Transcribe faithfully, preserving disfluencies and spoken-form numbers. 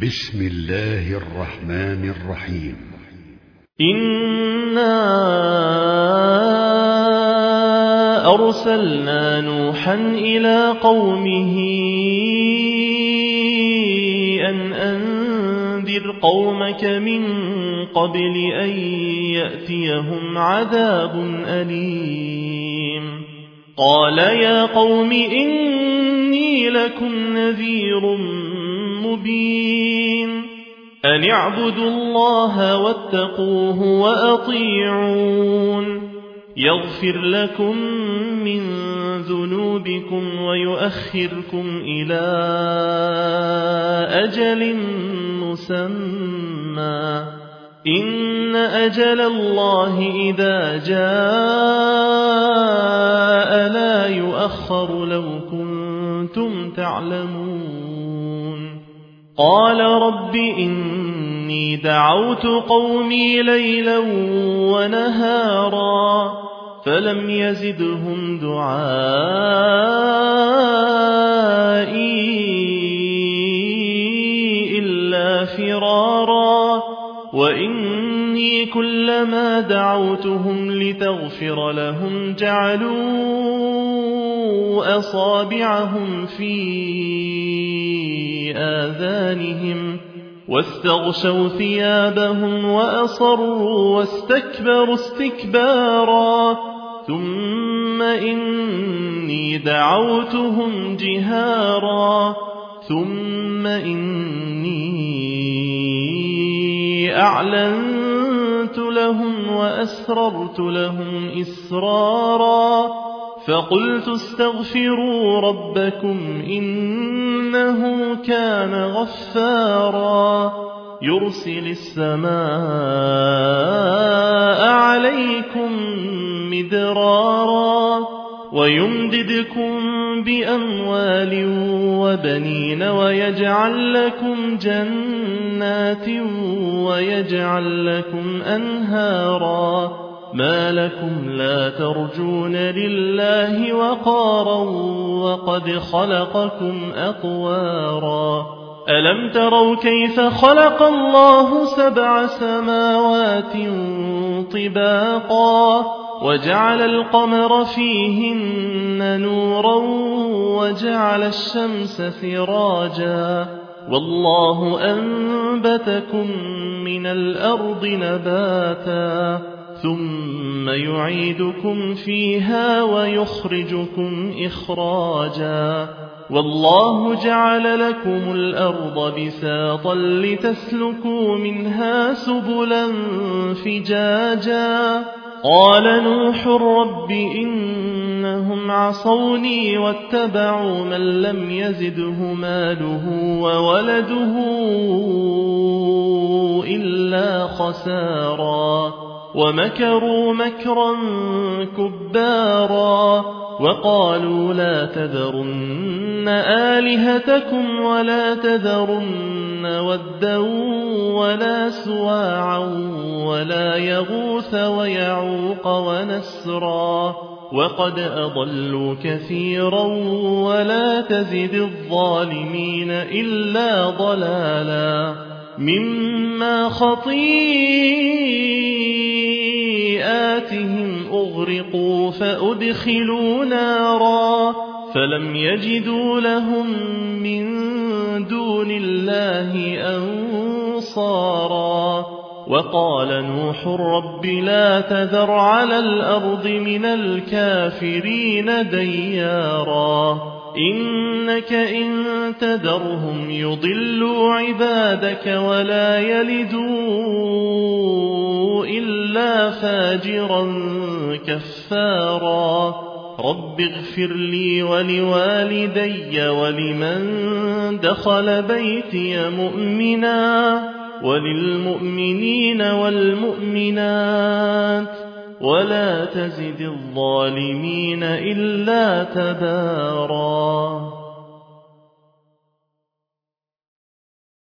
بسم الله الرحمن الرحيم. إنا أرسلنا نوحا إلى قومه أن أنذر قومك من قبل أن يأتيهم عذاب أليم. قال يا قوم إني لكم نذير مبين أن اعبدوا الله واتقوه وأطيعون يغفر لكم من ذنوبكم ويؤخركم إلى أجل مسمى إن أجل الله إذا جاء لا يؤخر لو كنتم تعلمون. قال رب إني دعوت قومي ليلا ونهارا فلم يزدهم دعائي إلا فرارا وإني كلما دعوتهم لتغفر لهم جعلوا أصابعهم في آذانهم واستغشوا ثيابهم وأصروا واستكبروا استكبارا ثم إني دعوتهم جهارا ثم إني أعلنت لهم وأسررت لهم إسرارا فقلت استغفروا ربكم إنه كان غفارا يرسل السماء عليكم مدرارا ويمددكم بأموال وبنين ويجعل لكم جنات ويجعل لكم أنهارا ما لكم لا ترجون لله وقارا وقد خلقكم أطوارا ألم تروا كيف خلق الله سبع سماوات طباقا وجعل القمر فيهن نورا وجعل الشمس سراجا والله أنبتكم من الأرض نباتا ثم يعيدكم فيها ويخرجكم إخراجا والله جعل لكم الأرض بساطا لتسلكوا منها سبلا فجاجا قال نوح رب إنهم عصوني واتبعوا من لم يزده ماله وولده إلا خسارا ومكروا مكرا كبارا وقالوا لا تذرن آلهتكم ولا تذرن ودا ولا سواعا ولا يغوث ويعوق ونسرا وقد أضلوا كثيرا ولا تزد الظالمين إلا ضلالا مما خطيئاتهم أغرقوا فأدخلوا نارا فلم يجدوا لهم من دون الله أنصارا وقال نوح رب لا تذر على الأرض من الكافرين ديارا إنك إن تذرهم يضلوا عبادك ولا يلدوا إلا فاجرا كفارا رب اغفر لي ولوالدي ولمن دخل بيتي مؤمنا وللمؤمنين والمؤمنات ولا تزد الظالمين إلا تبارا.